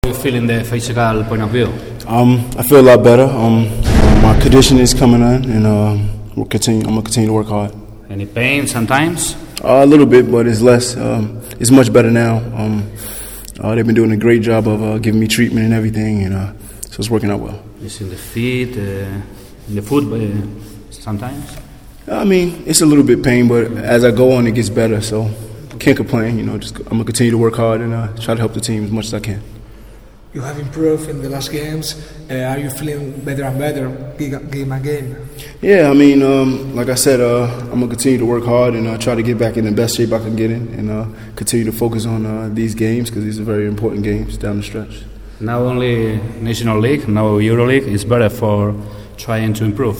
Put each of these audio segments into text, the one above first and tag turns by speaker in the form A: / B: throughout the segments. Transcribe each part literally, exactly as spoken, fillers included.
A: How do you feel in the physical point of view?
B: Um, I feel a lot better. Um, my conditioning is coming on, and uh, we'll continue. I'm gonna continue to work hard.
A: Any pain sometimes?
B: Uh, a little bit, but it's less. Um, it's much better now. Um, uh, they've been doing a great job of uh, giving me treatment and everything, and uh, so it's working out well.
A: It's in the feet, uh, in the foot, uh, sometimes.
B: I mean, it's a little bit pain, but as I go on, it gets better. So can't complain. You know, just I'm gonna continue to work hard and uh, try to help the team as much as I can.
C: You have improved in the last games. Uh, are you feeling better and better game and game?
B: Yeah, I mean, um, like I said, uh, I'm gonna continue to work hard and uh, try to get back in the best shape I can get in, and uh, continue to focus on uh, these games because these are very important games down the stretch.
A: Not only National League, now EuroLeague is better for trying to improve.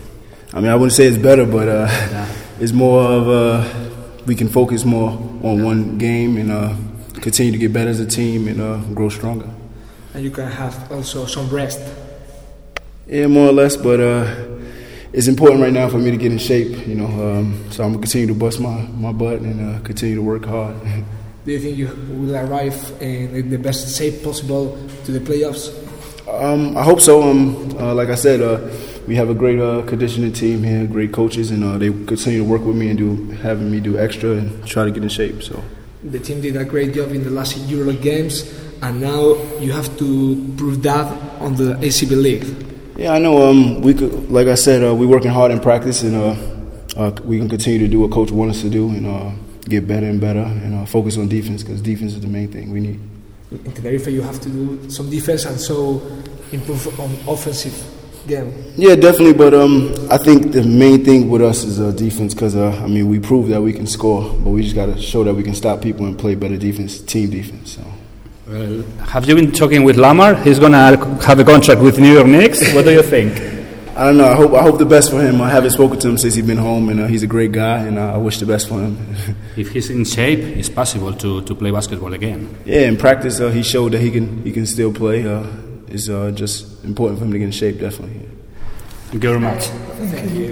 B: I mean, I wouldn't say it's better, but uh, yeah. It's more of uh, we can focus more on one game and uh, continue to get better as a team and uh, grow stronger.
C: And you can have also some rest.
B: Yeah, more or less, but uh, it's important right now for me to get in shape, you know. Um, so I'm gonna continue to bust my, my butt and uh, continue to work hard.
C: Do you think you will arrive in the best shape possible to the playoffs?
B: Um, I hope so. Um, uh, like I said, uh, we have a great uh, conditioning team here, great coaches, and uh, they continue to work with me and do having me do extra and try to get in shape. So
C: the team did a great job in the last EuroLeague games, and now you have to prove that on the A C B League.
B: Yeah, I know. Um, we could, like I said, uh, we're working hard in practice, and uh, uh, we can continue to do what Coach wants us to do, and uh, get better and better, and uh, focus on defense because defense is the main thing we need.
C: In Tenerife, you have to do some defense and so improve on offensive game.
B: Yeah, definitely. But um, I think the main thing with us is uh, defense because uh, I mean we proved that we can score, but we just got to show that we can stop people and play better defense, team defense. So.
A: Well, have you been talking with Lamar? He's gonna have a contract with New York Knicks. What do you think?
B: I don't know. I hope I hope the best for him. I haven't spoken to him since he's been home, and uh, he's a great guy, and uh, I wish the best for him.
A: If he's in shape, it's possible to, to play basketball again.
B: Yeah, in practice, uh, he showed that he can he can still play. Uh, it's uh, just important for him to get in shape, definitely.
A: Thank you very much.
C: Thank you.